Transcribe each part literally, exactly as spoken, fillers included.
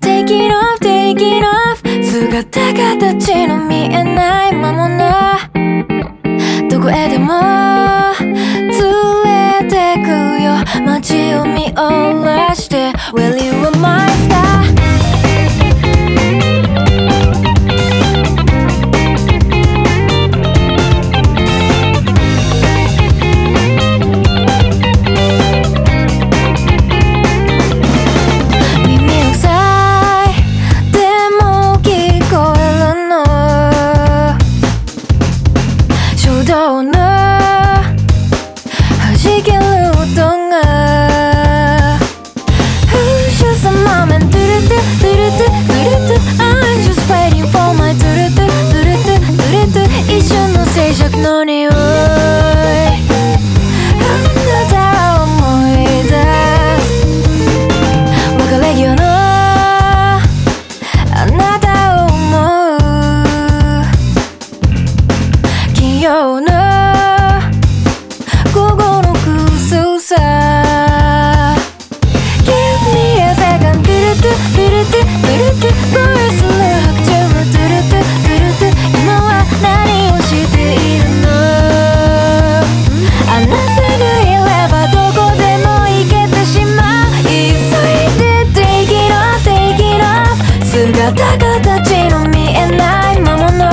Taking off, taking off 姿形の見えない魔物どこへでも連れてくよ街を見下ろして Well you are my starの匂いあなたを思い出す別れ際のあなたを思う金曜の午後の空想さ Give me a second トゥルトゥトゥルトゥトゥルトゥ恋する白昼のトゥルトゥトゥルトゥ今は何をしているあなたがいればどこでも行けてしまう急いで Take it off, take it off 姿形の見えない魔物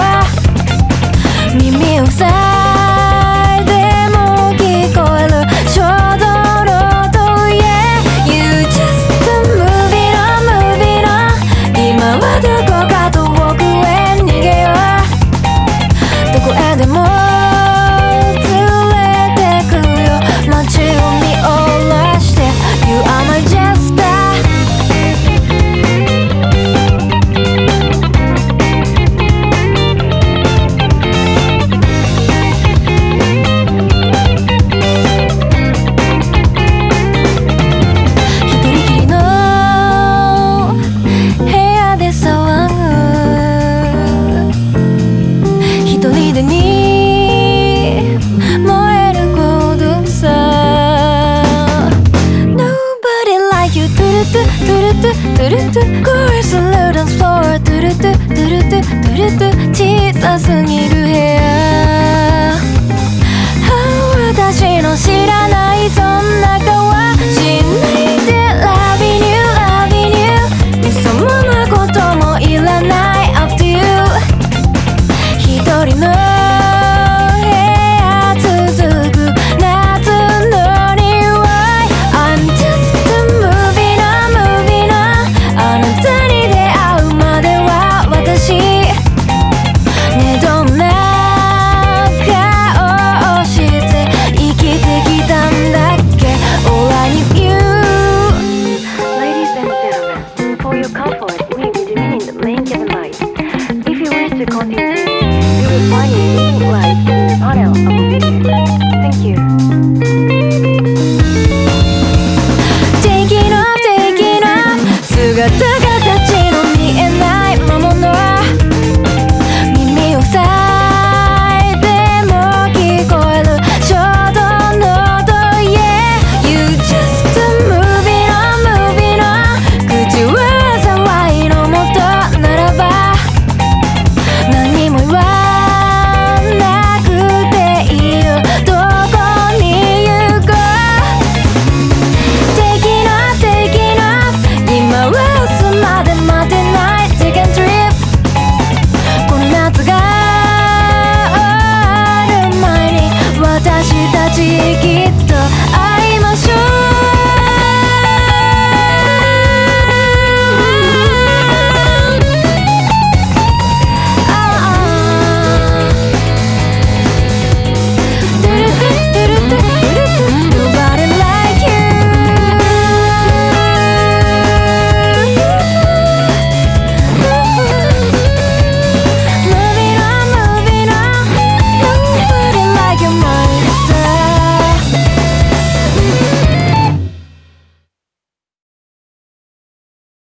耳を塞いでも聞こえる衝動の音 Yeah You just moving on, moving on 今はどこか遠くへ逃げようどこへでも街を見下ろして You are my jester一人きりの部屋で騒ぐ一人でに燃える孤独さトゥルトゥトゥルトゥトゥルトゥ恋するダンスフロアトゥルトゥトゥルトゥトゥルトゥ小さすぎる部屋私の知らないそんな顔しないで Loving you, loving you そんなこともいらない Up to you 一人の部屋続く夏の匂い I'm just moving on, moving on あなたに出会うまでは私ねどんな顔をして生きてきたんだっけ All I need you Ladies and gentlemen, for your comfort, we will be dimming the main cabin lights. If you wish to continue, you will find a dimming light in the panel of the video. Thank you. Taking off, taking off 姿形の見えない魔物耳を塞いでも聞こえる衝動の音 Yeah You just moving on, moving on 口は騒いのもとならば何も言わなくていいよどこに行こう Taking off, taking off 今は明日まで待てない Take a trip この夏が終わる前に私たち生き